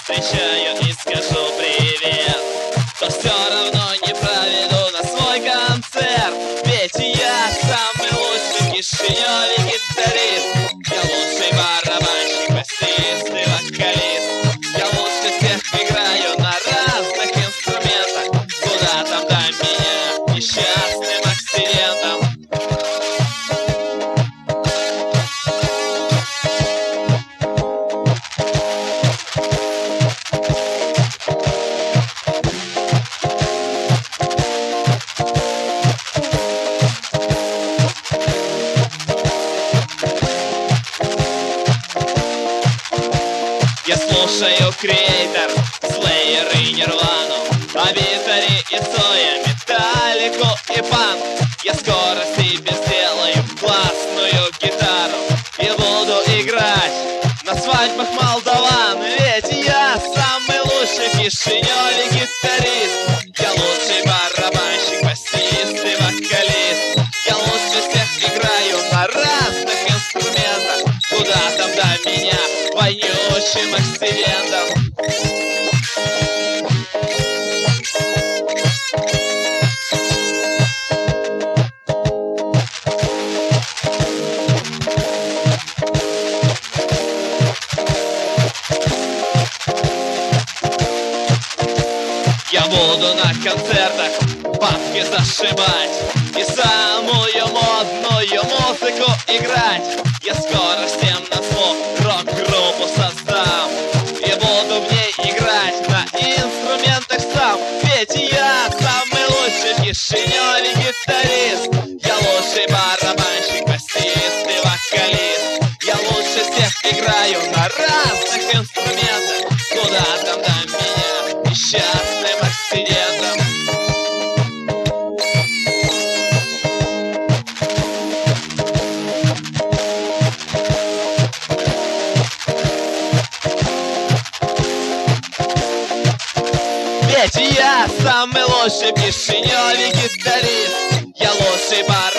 повстречаю и скажу привет, то все равно не проведу на свой концерт. Ведь я самый лучший в Кишиневе гитарист. Я лучший барабанщик, басист и вокалист. Я лучше всех играю на разных инструментах. Куда там до меня несчастным акцидентом? Я слушаю Креатор, Слэйер и Нирвану, Обитари и Цоя, Металлику и Панк. Я скоро себе сделаю классную гитару и буду играть на свадьбах молдаван. Ведь я самый лучший в Кишиневе гитарист. Я лучший барабанщик, басист и вокалист. Я лучше всех играю на разных инструментах. Куда там до меня вонючим акцидентом? Я буду на концертах бабки зашибать и самую модную музыку играть. Я скоро всем назло рок-группу создам и буду в ней играть на инструментах сам. Ведь я самый лучший в Кишиневе гитарист. Я лучший барабанщик, басист и вокалист. Я лучше всех играю на разных инструментах. Куда там до меня несчастным акцидентом? Ведь я самый лучший в Кишиневе гитарист. Я лучший барабанщик,